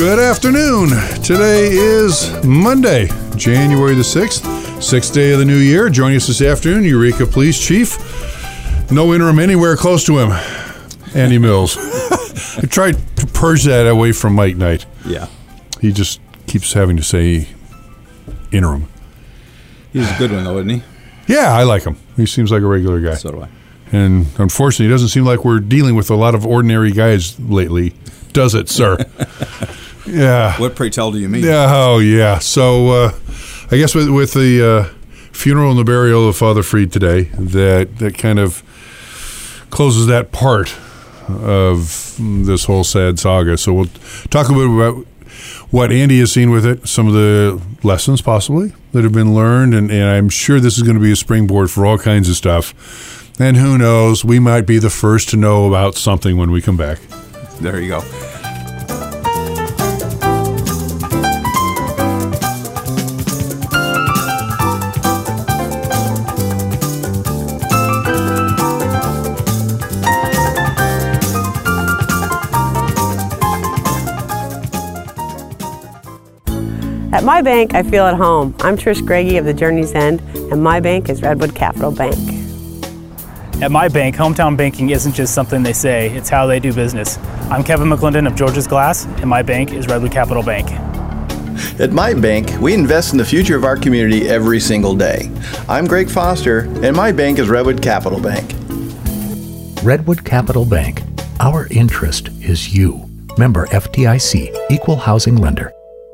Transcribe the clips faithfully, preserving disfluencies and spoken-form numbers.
Good afternoon. Today is Monday, January the sixth, sixth day of the new year. Joining us this afternoon, Eureka Police Chief. No interim anywhere close to him, Andy Mills. I tried to purge that away from Mike Knight. Yeah. He just keeps having to say interim. He's a good one, though, isn't he? Yeah, I like him. He seems like a regular guy. So do I. And unfortunately, it doesn't seem like we're dealing with a lot of ordinary guys lately. Does it, sir? Yeah. What, pray tell, do you mean? Yeah. Oh, yeah. So uh, I guess with, with the uh, funeral and the burial of Father Freed today, that, that kind of closes that part of this whole sad saga. So we'll talk a bit about what Andy has seen with it, some of the lessons possibly that have been learned, and, and I'm sure this is going to be a springboard for all kinds of stuff. And who knows, we might be the first to know about something when we come back. There you go. At my bank, I feel at home. I'm Trish Greggy of the Journey's End, and my bank is Redwood Capital Bank. At my bank, hometown banking isn't just something they say, it's how they do business. I'm Kevin McClendon of George's Glass, and my bank is Redwood Capital Bank. At my bank, we invest in the future of our community every single day. I'm Greg Foster, and my bank is Redwood Capital Bank. Redwood Capital Bank. Our interest is you. Member F D I C, Equal Housing Lender.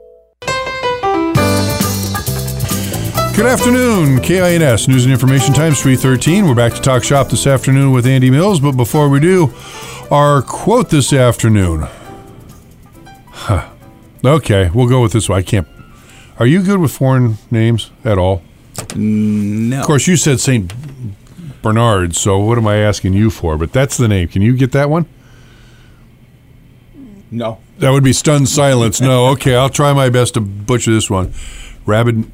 Good afternoon, K I N S News and Information Times three thirteen. We're back to talk shop this afternoon with Andy Mills, but before we do, our quote this afternoon. Huh. Okay, we'll go with this one. I can't. Are you good with foreign names at all? No. Of course, you said Saint Bernard, so what am I asking you for? But that's the name. Can you get that one? No. That would be stunned silence. No. Okay, I'll try my best to butcher this one. Rabid.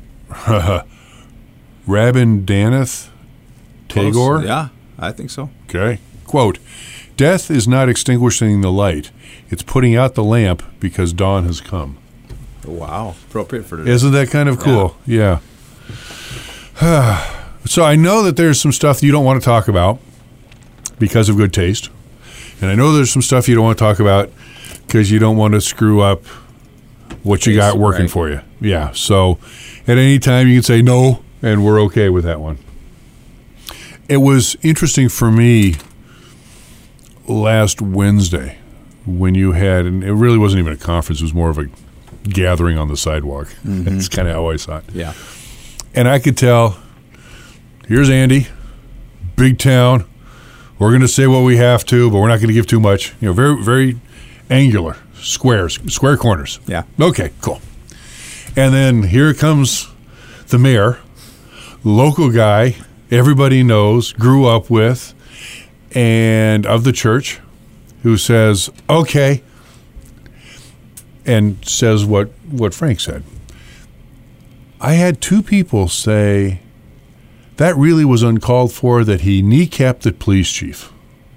Rabindranath Tagore? Close. Yeah, I think so. Okay. Quote, death is not extinguishing the light. It's putting out the lamp because dawn has come. Wow. Appropriate for today. Isn't that kind of cool? Yeah. yeah. So I know that there's some stuff you don't want to talk about because of good taste. And I know there's some stuff you don't want to talk about because you don't want to screw up what you got working right. for you. Yeah. So at any time you can say no, and we're okay with that one. It was interesting for me last Wednesday when you had, and it really wasn't even a conference, it was more of a gathering on the sidewalk. Mm-hmm. That's kind of how I saw it. Yeah. And I could tell, here's Andy, big town, we're going to say what we have to, but we're not going to give too much. You know, very, very angular, squares, square corners. Yeah. Okay, cool. And then here comes the mayor, local guy, everybody knows, grew up with, and of the church, who says, okay, and says what, what Frank said. I had two people say that really was uncalled for, that he kneecapped the police chief.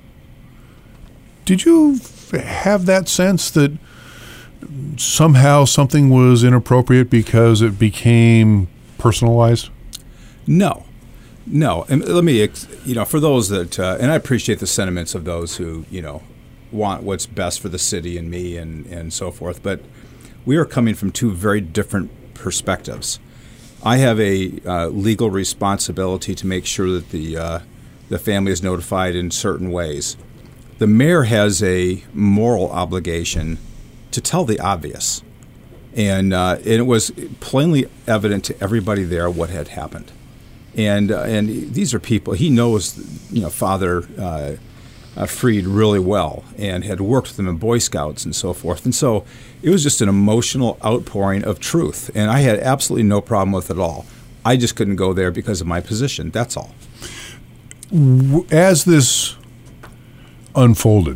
Did you have that sense that somehow something was inappropriate because it became personalized? No. No. And let me, you know, for those that, uh, and I appreciate the sentiments of those who, you know, want what's best for the city and me and, and so forth, but we are coming from two very different perspectives. I have a uh, legal responsibility to make sure that the uh, the family is notified in certain ways. The mayor has a moral obligation to tell the obvious. And, uh, and it was plainly evident to everybody there what had happened. And uh, and these are people, he knows, you know, Father uh, uh, Freed really well and had worked with him in Boy Scouts and so forth. And so it was just an emotional outpouring of truth. And I had absolutely no problem with it at all. I just couldn't go there because of my position. That's all. As this unfolded,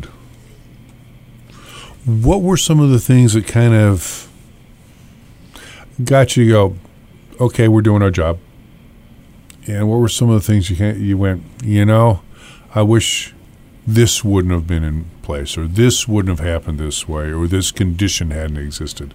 what were some of the things that kind of got you to go, okay, we're doing our job? And what were some of the things you can't, you went, you know, I wish this wouldn't have been in place, or this wouldn't have happened this way, or this condition hadn't existed.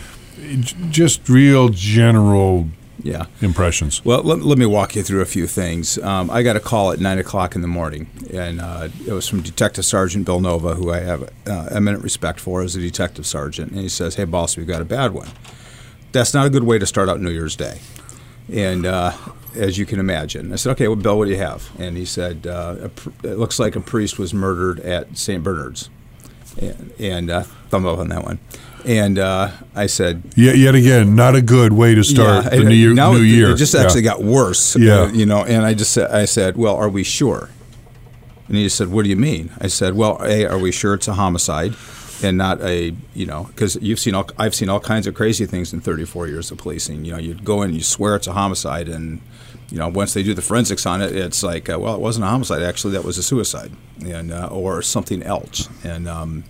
J- just real general Yeah. impressions. Well, let, let me walk you through a few things. Um, I got a call at nine o'clock in the morning, and uh, it was from Detective Sergeant Bill Nova, who I have uh, eminent respect for as a detective sergeant. And he says, "Hey, boss, we've got a bad one." That's not a good way to start out New Year's Day. And uh, as you can imagine, I said, "Okay, well, Bill, what do you have?" And he said, uh, a pr- "It looks like a priest was murdered at Saint Bernard's." And, and uh, thumb up on that one. And uh, I said, Yet, yet again, not a good way to start yeah, the and new year. Now new it, year. it just Yeah. actually got worse. Yeah. uh, you know. And I just said, I said, "Well, are we sure?" And he just said, "What do you mean?" I said, "Well, A, are we sure it's a homicide, and not a, you know, because you've seen all, I've seen all kinds of crazy things in thirty-four years of policing. You know, you go in, and you swear it's a homicide, and you know, once they do the forensics on it, it's like, uh, well, it wasn't a homicide. Actually, that was a suicide, and uh, or something else." And um,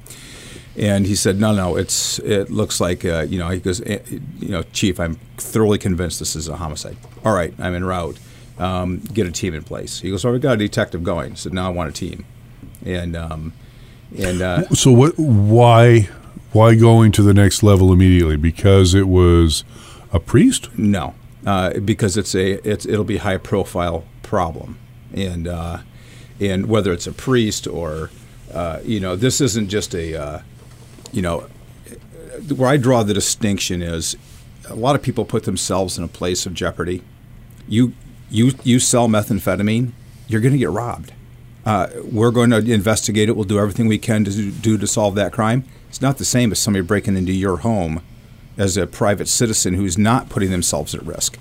And he said, no, no, it's it looks like, uh, you know, he goes, eh, you know, Chief, I'm thoroughly convinced this is a homicide. All right, I'm en route. Um, get a team in place. He goes, oh, we got a detective going. I said, now I want a team. And um, and uh, So what? Why? Why going to the next level immediately? Because it was a priest? no, uh, because it's a it's it'll be a high profile problem, and uh, and whether it's a priest or uh, you know, this isn't just a uh, you know, where I draw the distinction is a lot of people put themselves in a place of jeopardy. You you you sell methamphetamine, you're going to get robbed. Uh, we're going to investigate it. We'll do everything we can to do to solve that crime. It's not the same as somebody breaking into your home as a private citizen who's not putting themselves at risk.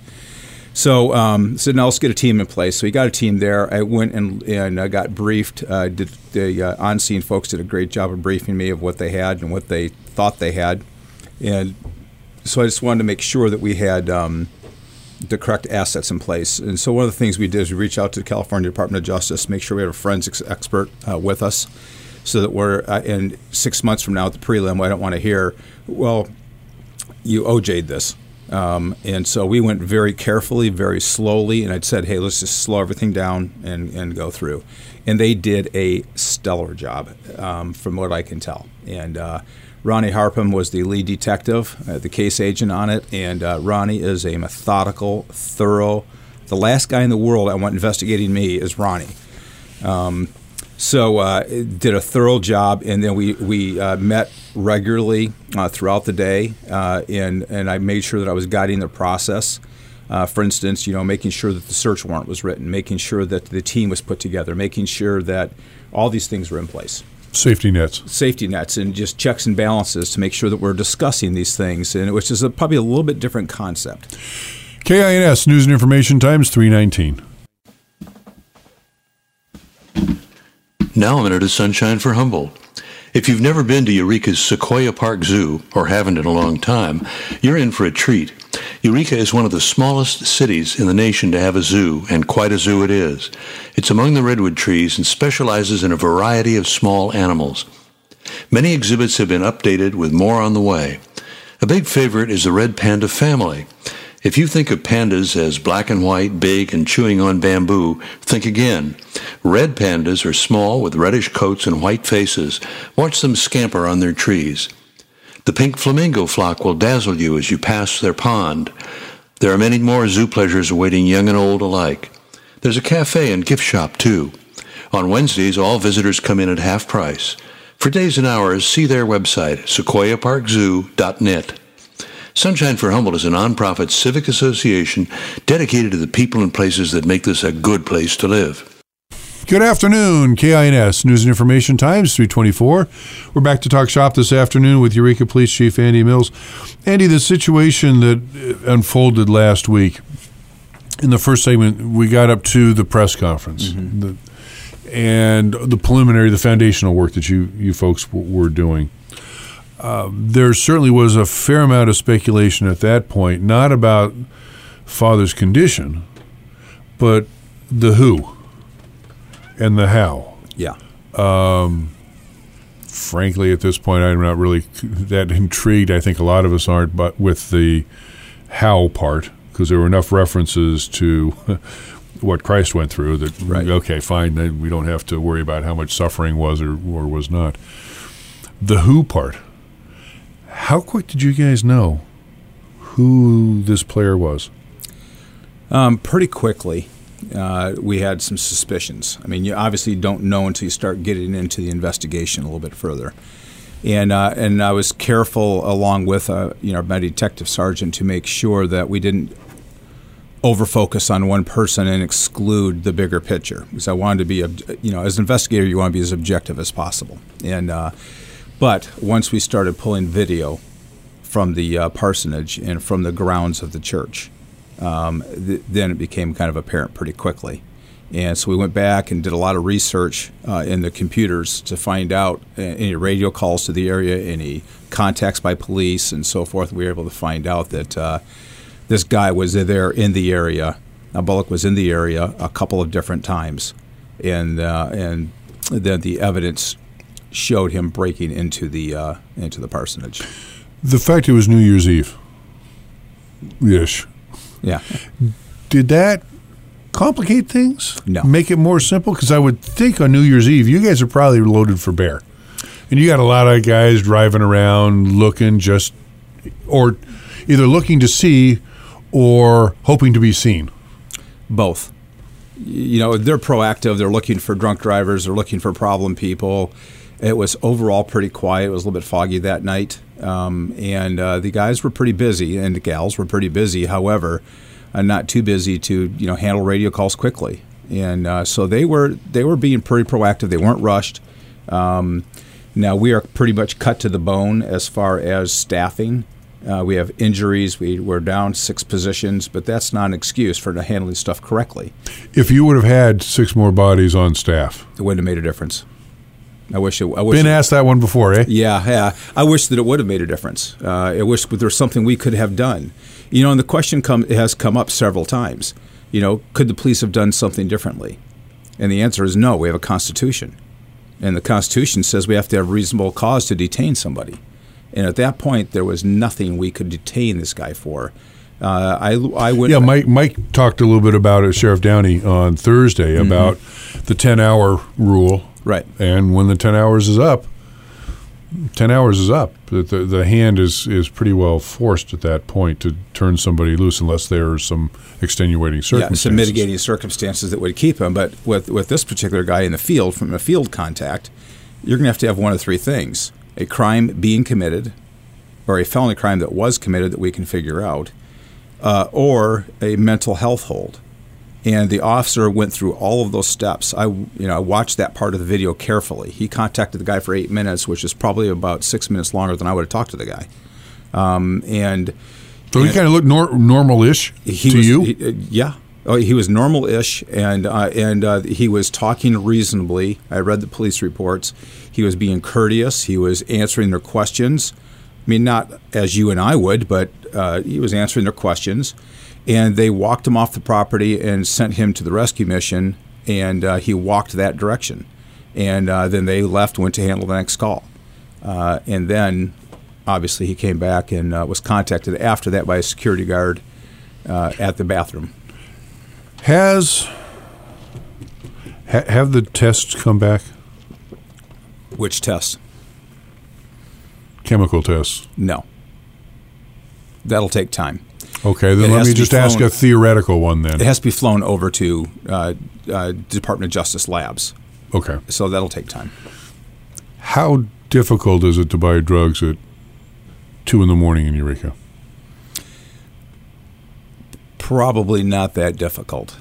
So, um, so now let's get a team in place. So we got a team there. I went and and I got briefed. Uh, did, the uh, on-scene folks did a great job of briefing me of what they had and what they thought they had. And so I just wanted to make sure that we had um, the correct assets in place. And so one of the things we did is we reached out to the California Department of Justice, make sure we have a forensics expert uh, with us, so that we're uh, in six months from now at the prelim, I don't want to hear, well, you O J'd this. Um, and so we went very carefully, very slowly, and I'd said, hey, let's just slow everything down and, and go through. And they did a stellar job, um, from what I can tell. And uh, Ronnie Harpham was the lead detective, uh, the case agent on it, and uh, Ronnie is a methodical, thorough, the last guy in the world I want investigating me is Ronnie. Um, So uh, did a thorough job, and then we we uh, met regularly uh, throughout the day, uh, and and I made sure that I was guiding the process. Uh, for instance, you know, making sure that the search warrant was written, making sure that the team was put together, making sure that all these things were in place. Safety nets. Safety nets and just checks and balances to make sure that we're discussing these things, and which is a, probably a little bit different concept. K I N S News and Information Times three nineteen. Now a minute of sunshine for Humboldt. If you've never been to Eureka's Sequoia Park Zoo, or haven't in a long time, you're in for a treat. Eureka is one of the smallest cities in the nation to have a zoo, and quite a zoo it is. It's among the redwood trees and specializes in a variety of small animals. Many exhibits have been updated with more on the way. A big favorite is the red panda family. If you think of pandas as black and white, big, and chewing on bamboo, think again. Red pandas are small with reddish coats and white faces. Watch them scamper on their trees. The pink flamingo flock will dazzle you as you pass their pond. There are many more zoo pleasures awaiting young and old alike. There's a cafe and gift shop, too. On Wednesdays, all visitors come in at half price. For days and hours, see their website, sequoia park zoo dot net. Sunshine for Humboldt is a nonprofit civic association dedicated to the people and places that make this a good place to live. Good afternoon, K I N S News and Information Times three twenty-four. We're back to talk shop this afternoon with Eureka Police Chief Andy Mills. Andy, the situation that unfolded last week, in the first segment, we got up to the press conference mm-hmm. the, and the preliminary, the foundational work that you, you folks w- were doing. Uh, there certainly was a fair amount of speculation at that point, not about father's condition, but the who and the how. Yeah. Um, frankly, at this point, I'm not really that intrigued. I think a lot of us aren't, but with the how part, because there were enough references to what Christ went through, that, Right. okay, fine, then we don't have to worry about how much suffering was or, or was not. The who part, how quick did you guys know who this player was? Um, pretty quickly, uh, we had some suspicions. I mean, you obviously don't know until you start getting into the investigation a little bit further. And uh, and I was careful, along with uh, you know my detective sergeant, to make sure that we didn't over-focus on one person and exclude the bigger picture. Because I wanted to be, ob- you know, as an investigator, you want to be as objective as possible. And uh, but once we started pulling video from the uh, parsonage and from the grounds of the church, um, th- then it became kind of apparent pretty quickly. And so we went back and did a lot of research uh, in the computers to find out uh, any radio calls to the area, any contacts by police, and so forth. We were able to find out that uh, this guy was there in the area. Now, Bullock was in the area a couple of different times, and uh, and then the evidence showed him breaking into the uh, into the parsonage. The fact it was New Year's Eve, ish. Yeah. Did that complicate things? No. Make it more simple? Because I would think on New Year's Eve, you guys are probably loaded for bear. And you got a lot of guys driving around looking just, or either looking to see or hoping to be seen. Both. You know, they're proactive. They're looking for drunk drivers. They're looking for problem people. It was overall pretty quiet. It was a little bit foggy that night. Um, and uh, the guys were pretty busy, and the gals were pretty busy. However, uh, not too busy to, you know, handle radio calls quickly. And uh, so they were they were being pretty proactive. They weren't rushed. Um, now, we are pretty much cut to the bone as far as staffing. Uh, we have injuries. We, we're down six positions, but that's not an excuse for not handling stuff correctly. If you would have had six more bodies on staff. It wouldn't have made a difference. I wish it. I wish Been it, asked that one before, eh? Yeah, yeah. I wish that it would have made a difference. Uh, I wish there was something we could have done. You know, and the question come, it has come up several times. You know, could the police have done something differently? And the answer is no. We have a Constitution. And the Constitution says we have to have reasonable cause to detain somebody. And at that point, there was nothing we could detain this guy for. Uh, I, I went. Yeah, Mike. Mike talked a little bit about it, Sheriff Downey, on Thursday mm-hmm. about the ten-hour rule. Right. And when the ten hours is up, ten hours is up. The, the, the hand is, is pretty well forced at that point to turn somebody loose unless there are some extenuating circumstances. Yeah, some mitigating circumstances that would keep him. But with, with this particular guy in the field, from a field contact, you're going to have to have one of three things. A crime being committed, or a felony crime that was committed that we can figure out, uh, or a mental health hold. And the officer went through all of those steps. I, you know, I watched that part of the video carefully. He contacted the guy for eight minutes, which is probably about six minutes longer than I would have talked to the guy. Um, and so he kind of looked nor- normal-ish he to was, you? He, uh, yeah. Oh, he was normal-ish, and uh, and uh, he was talking reasonably. I read the police reports. He was being courteous. He was answering their questions. I mean, not as you and I would, but uh, he was answering their questions. And they walked him off the property and sent him to the rescue mission, and uh, he walked that direction. And uh, then they left, went to handle the next call. Uh, and then, obviously, he came back and uh, was contacted after that by a security guard uh, at the bathroom. Has ha, have the tests come back? Which tests? Chemical tests. No. That'll take time. Okay, then It let has me to be just ask flown- a theoretical one then. It has to be flown over to uh, uh, Department of Justice labs, Okay. so that'll take time. How difficult is it to buy drugs at two in the morning in Eureka? Probably not that difficult,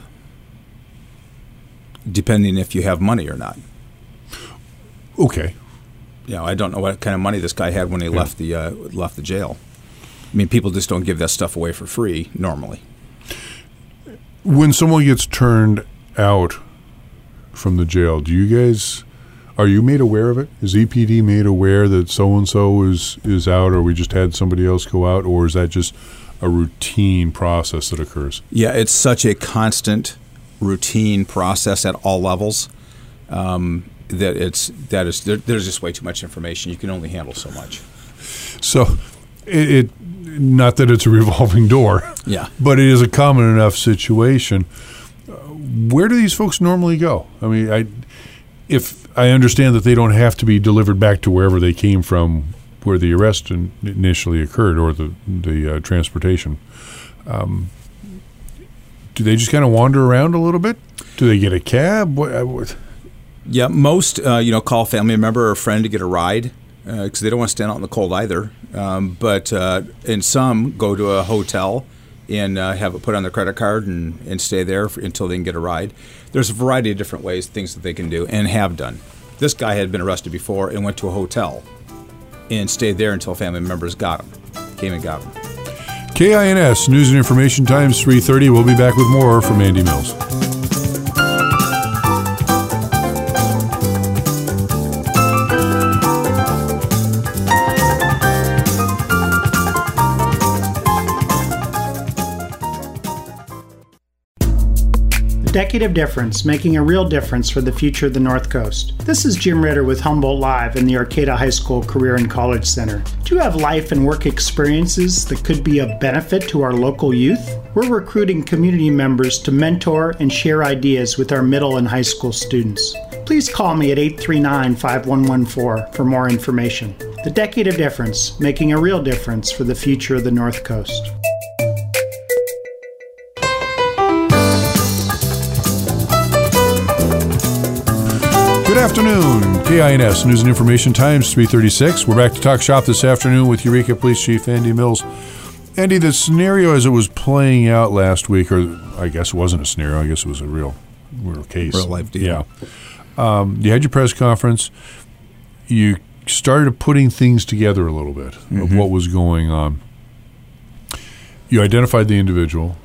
depending if you have money or not. Okay. You know, I don't know what kind of money this guy had when he Yeah. left the uh, left the jail. I mean, people just don't give that stuff away for free normally. When someone gets turned out from the jail, do you guys, are you made aware of it? Is E P D made aware that so-and-so is, is out, or we just had somebody else go out, or is that just a routine process that occurs? Yeah, it's such a constant, routine process at all levels um, that it's that is there, there's just way too much information. You can only handle so much. So it, it not that it's a revolving door, Yeah. but it is a common enough situation. Uh, where do these folks normally go? I mean, I if I understand that they don't have to be delivered back to wherever they came from, where the arrest in, initially occurred, or the the uh, transportation. Um, do they just kind of wander around a little bit? Do they get a cab? What? what? Yeah, most uh, you know call a family member or a friend to get a ride because uh, they don't want to stand out in the cold either. Um, but uh, and some go to a hotel and uh, have it put on their credit card and, and stay there for, until they can get a ride. There's a variety of different ways, things that they can do and have done. This guy had been arrested before and went to a hotel and stayed there until family members got him, came and got him. K I N S News and Information Times three thirty. We'll be back with more from Andy Mills. Decade of Difference, making a real difference for the future of the North Coast. This is Jim Ritter with Humboldt Live in the Arcata High School Career and College Center. Do you have life and work experiences that could be of benefit to our local youth? We're recruiting community members to mentor and share ideas with our middle and high school students. Please call me at eight three nine, five one one four for more information. The Decade of Difference, making a real difference for the future of the North Coast. Good afternoon. K I N S News and Information Times three thirty-six. We're back to talk shop this afternoon with Eureka Police Chief Andy Mills. Andy, the scenario as it was playing out last week, or I guess it wasn't a scenario, I guess it was a real, real case. Real life deal. Yeah. Um, you had your press conference. You started putting things together a little bit mm-hmm. of what was going on. You identified the individual.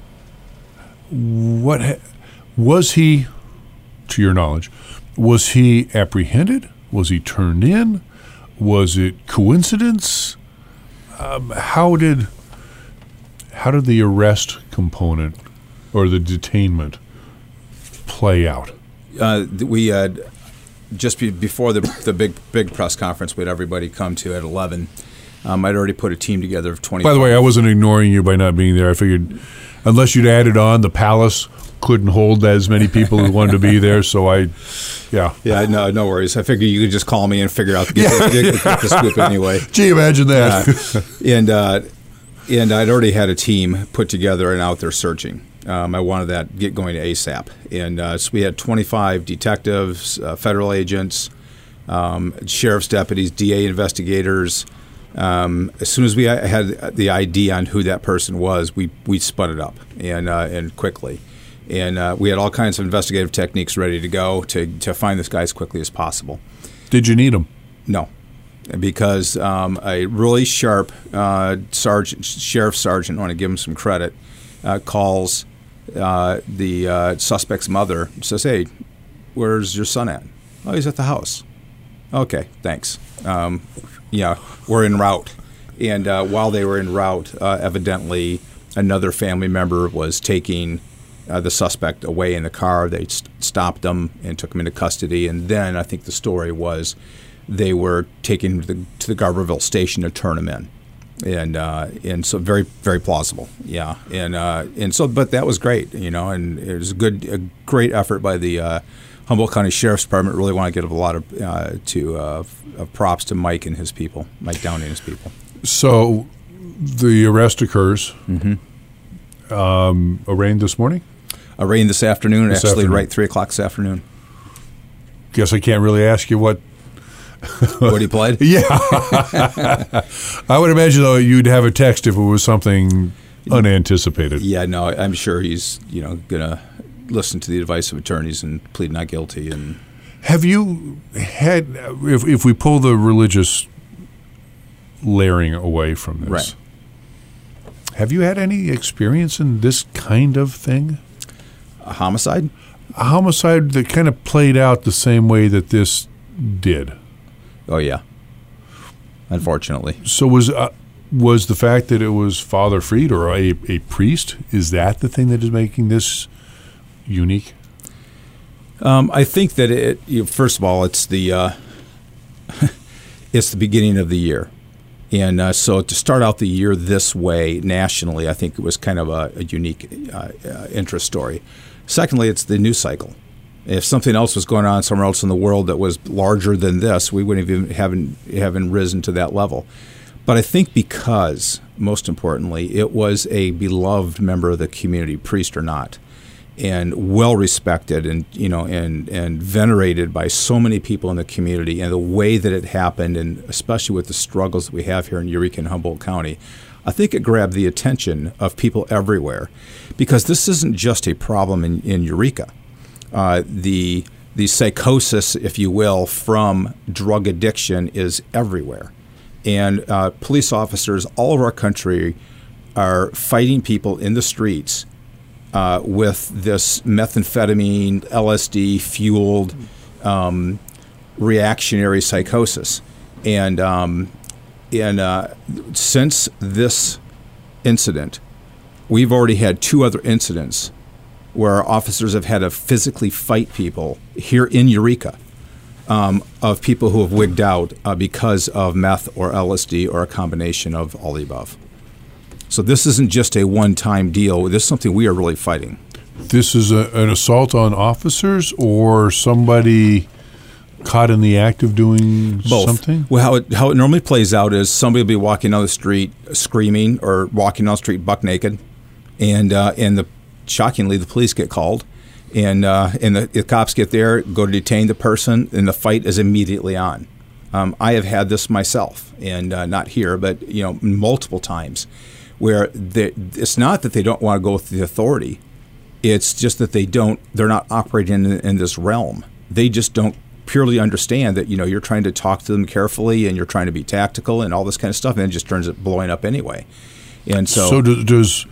What ha- was he, to your knowledge, was he apprehended? Was he turned in? Was it coincidence? Um, how did how did the arrest component or the detainment play out? Uh, we had just be, before the the big big press conference, we had everybody come to at eleven. Um, I'd already put a team together of twenty. By the way, I wasn't ignoring you by not being there. I figured unless you'd added on the Palace couldn't hold as many people who wanted to be there, so I, yeah. Yeah, no no worries. I figured you could just call me and figure out the, get, yeah. the, get, get the scoop anyway. Gee, imagine that. Uh, and uh, and I'd already had a team put together and out there searching. Um, I wanted that get going ASAP. And uh, so we had twenty-five detectives, uh, federal agents, um, sheriff's deputies, D A investigators. Um, as soon as we had the I D on who that person was, we we spun it up and uh, and quickly. And uh, we had all kinds of investigative techniques ready to go to, to find this guy as quickly as possible. Did you need him? No, because um, a really sharp uh, sergeant, sheriff sergeant, I want to give him some credit, uh, calls uh, the uh, suspect's mother and says, "Hey, where's your son at?" "Oh, he's at the house." "Okay, thanks." Um, yeah, we're en route. And uh, while they were en route, uh, evidently another family member was taking Uh, the suspect away in the car. They st- stopped him and took him into custody. And then I think the story was they were taken to the, to the Garberville station to turn him in. And uh, and so very, very plausible. Yeah. And uh, and so, but that was great, you know, and it was a good, a great effort by the uh, Humboldt County Sheriff's Department. Really want to give a lot of, uh, to, uh, of props to Mike and his people, Mike Downey and his people. So the arrest occurs. Mm-hmm. Um, arraigned this morning? Arraigned this afternoon, this actually afternoon. right three o'clock this afternoon. Guess I can't really ask you what what he pled? Yeah. I would imagine, though, you'd have a text if it was something unanticipated. Yeah, no, I'm sure he's, you know, going to listen to the advice of attorneys and plead not guilty. And have you had, if if we pull the religious layering away from this, right. have you had any experience in this kind of thing? A homicide? A homicide that kind of played out the same way that this did. Oh, yeah. Unfortunately. So was uh, was the fact that it was Father Freed or a, a priest, is that the thing that is making this unique? Um, I think that it, you know, first of all, it's the uh, it's the beginning of the year. And uh, so to start out the year this way nationally, I think it was kind of a, a unique uh, uh, interest story. Secondly, it's the news cycle. If something else was going on somewhere else in the world that was larger than this, we wouldn't even haven't haven't risen to that level. But I think because, most importantly, it was a beloved member of the community, priest or not, and well respected and you know and and venerated by so many people in the community, and the way that it happened, and especially with the struggles that we have here in Eureka and Humboldt County, I think it grabbed the attention of people everywhere, because this isn't just a problem in, in Eureka. Uh, the the psychosis, if you will, from drug addiction is everywhere. And uh, police officers all over our country are fighting people in the streets uh, with this methamphetamine, L S D-fueled um, reactionary psychosis. And, um, and uh, since this incident, we've already had two other incidents where officers have had to physically fight people here in Eureka, um, of people who have wigged out uh, because of meth or L S D or a combination of all the above. So this isn't just a one-time deal. This is something we are really fighting. This is a, an assault on officers or somebody caught in the act of doing Both. something? Well, how it, how it normally plays out is somebody will be walking down the street screaming or walking down the street buck naked, and uh, and the shockingly, the police get called, and uh, and the, the cops get there, go to detain the person, and the fight is immediately on. Um, I have had this myself, and uh, not here, but you know, multiple times, where they, it's not that they don't want to go with the authority, it's just that they don't. They're not operating in, in this realm. They just don't purely understand that you know you're trying to talk to them carefully, and you're trying to be tactical, and all this kind of stuff, and it just turns it blowing up anyway. And so, so do, does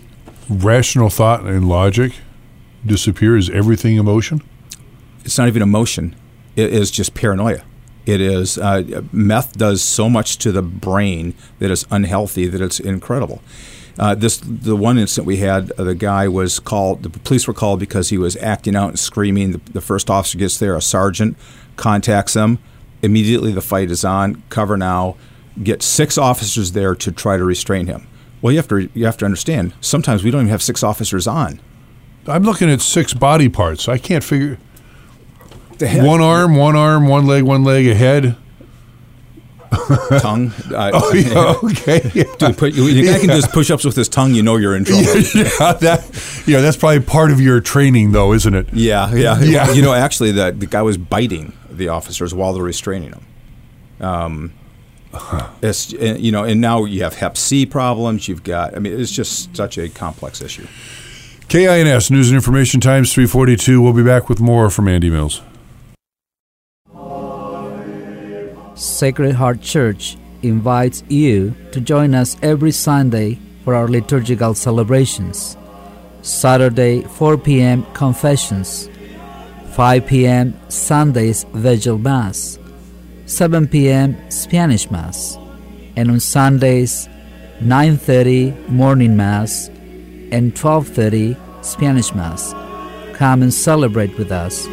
rational thought and logic disappear? Is everything emotion? It's not even emotion. It is just paranoia. It is uh, meth does so much to the brain that is unhealthy that it's incredible. Uh, this the one incident we had. Uh, the guy was called. The police were called because he was acting out and screaming. The, the first officer gets there. A sergeant contacts them. Immediately, the fight is on. Cover now. Get six officers there to try to restrain him. Well, you have to you have to understand. Sometimes we don't even have six officers on. I'm looking at six body parts. I can't figure. The head, one arm, one arm, one leg, one leg, a head. Tongue. Uh, oh, yeah, okay. Yeah. Dude, put, you, the guy can do his push-ups with his tongue. You know you're in trouble. yeah, that, yeah, that's probably part of your training, though, isn't it? Yeah, yeah. yeah. You know, actually, the the guy was biting the officers while they're restraining them. Um. It's, you know, and now you have Hep C problems. You've got, I mean, it's just such a complex issue. K I N S, News and Information Times three forty-two. We'll be back with more from Andy Mills. Sacred Heart Church invites you to join us every Sunday for our liturgical celebrations. Saturday, four p.m. Confessions, five p.m. Sundays Vigil Mass, seven p.m. Spanish Mass, and on Sundays, nine thirty Morning Mass and twelve thirty Spanish Mass. Come and celebrate with us.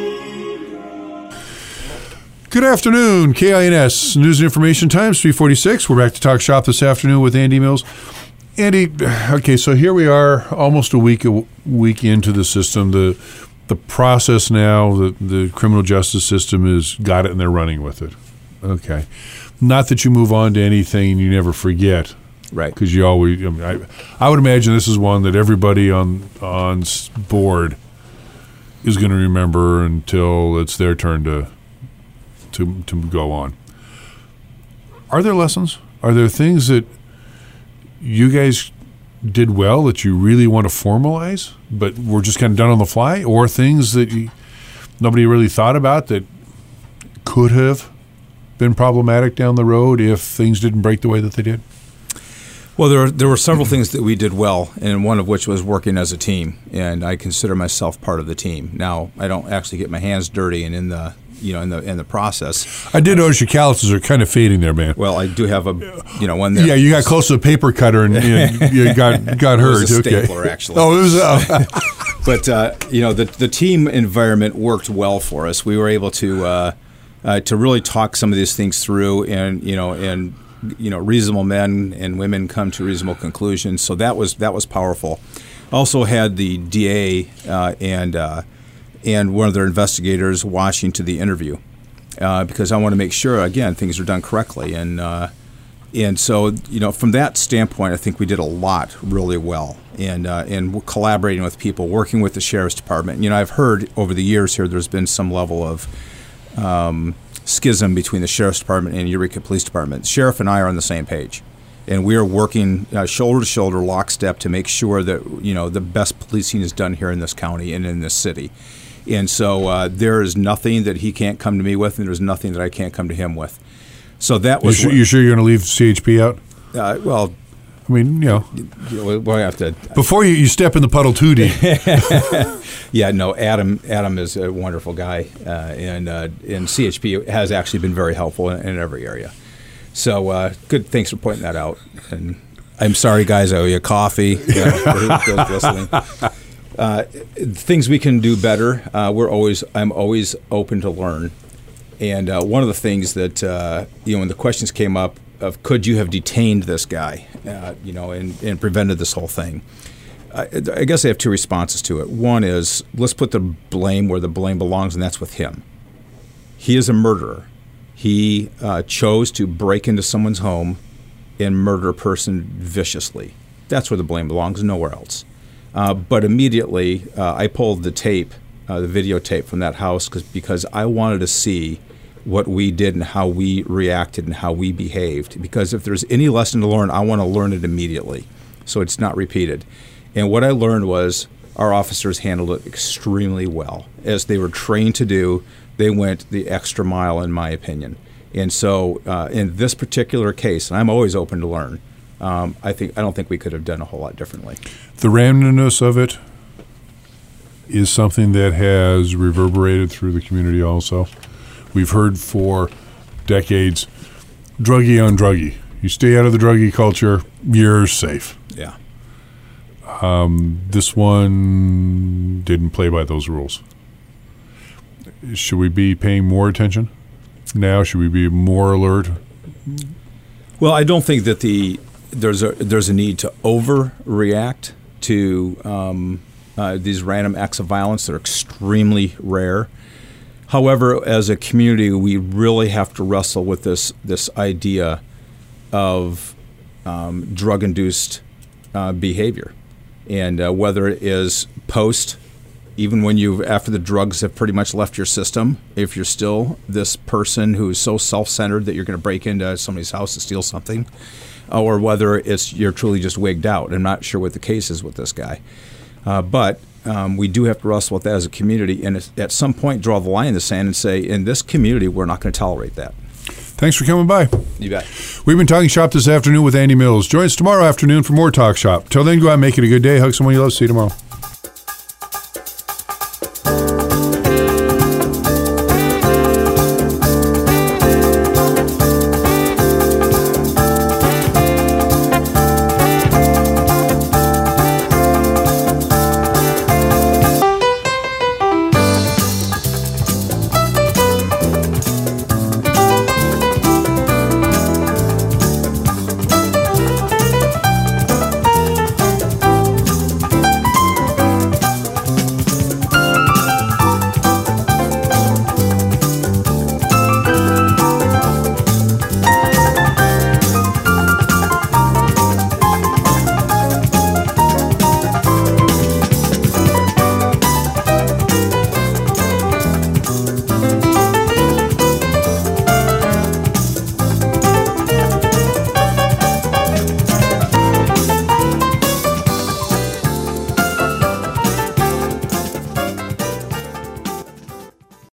Good afternoon, K I N S, News and Information Times, three forty-six. We're back to Talk Shop this afternoon with Andy Mills. Andy, okay, so here we are almost a week a week into the system. The the process now, the, the criminal justice system has got it and they're running with it. Okay. Not that you move on to anything and you never forget. Right. Because you always, I, mean, I, I would imagine this is one that everybody on on board is going to remember until it's their turn to to to go on. Are there lessons? Are there things that you guys did well that you really want to formalize, but were just kind of done on the fly, or things that you, nobody really thought about that could have been problematic down the road if things didn't break the way that they did? Well, there there were several things that we did well, and one of which was working as a team, and I consider myself part of the team. Now, I don't actually get my hands dirty and in the you know in the in the process. I did notice your calluses are kind of fading there, man. Well, I do have a you know one there. Yeah, you got close to the paper cutter and you, you got got hurt. It was a okay. stapler, actually. Oh, it was. Uh, but uh, you know the the team environment worked well for us. We were able to uh, uh, to really talk some of these things through, and you know and. you know, reasonable men and women come to reasonable conclusions. So that was that was powerful. Also had the D A uh, and uh, and one of their investigators watching to the interview uh, because I want to make sure, again, things are done correctly. And uh, and so, you know, from that standpoint, I think we did a lot really well. And uh, and collaborating with people, working with the Sheriff's Department. You know, I've heard over the years here there's been some level of um, schism between the Sheriff's Department and Eureka Police Department. The Sheriff and I are on the same page. And we are working uh, shoulder to shoulder, lockstep, to make sure that, you know, the best policing is done here in this county and in this city. And so uh, there is nothing that he can't come to me with, and there's nothing that I can't come to him with. So that was. You sure, you sure you're going to leave C H P out? Uh, well, I mean, you know, you know we'll have to. Before you, you step in the puddle too deep. Yeah, no, Adam. Adam is a wonderful guy, uh, and uh, and C H P has actually been very helpful in, in every area. So uh, good. Thanks for pointing that out. And I'm sorry, guys. I owe you a coffee. Yeah, for those listening. Uh, things we can do better. Uh, we're always. I'm always open to learn. And uh, one of the things that uh, you know, when the questions came up of could you have detained this guy, uh, you know, and, and prevented this whole thing. I, I guess I have two responses to it. One is let's put the blame where the blame belongs, and that's with him. He is a murderer. He uh, chose to break into someone's home and murder a person viciously. That's where the blame belongs, nowhere else. Uh, but immediately, uh, I pulled the tape, uh, the videotape from that house cause, because I wanted to see what we did and how we reacted and how we behaved. Because if there's any lesson to learn, I want to learn it immediately so it's not repeated. And what I learned was our officers handled it extremely well. As they were trained to do, they went the extra mile, in my opinion. And so uh, in this particular case, and I'm always open to learn, um, I think I don't think we could have done a whole lot differently. The randomness of it is something that has reverberated through the community also. We've heard for decades, druggie on druggie. You stay out of the druggie culture, you're safe. Yeah. Um, this one didn't play by those rules. Should we be paying more attention now? Should we be more alert? Well, I don't think that the there's a there's a need to overreact to um, uh, these random acts of violence that are extremely rare. However, as a community, we really have to wrestle with this this idea of um, drug-induced uh, behavior, and uh, whether it is post, even when you after the drugs have pretty much left your system, if you're still this person who is so self-centered that you're going to break into somebody's house and steal something, or whether it's you're truly just wigged out. I'm not sure what the case is with this guy, uh, but. Um, we do have to wrestle with that as a community and at some point draw the line in the sand and say, in this community, we're not going to tolerate that. Thanks for coming by. You bet. We've been talking shop this afternoon with Andy Mills. Join us tomorrow afternoon for more Talk Shop. Till then, go out and make it a good day. Hug someone you love. See you tomorrow.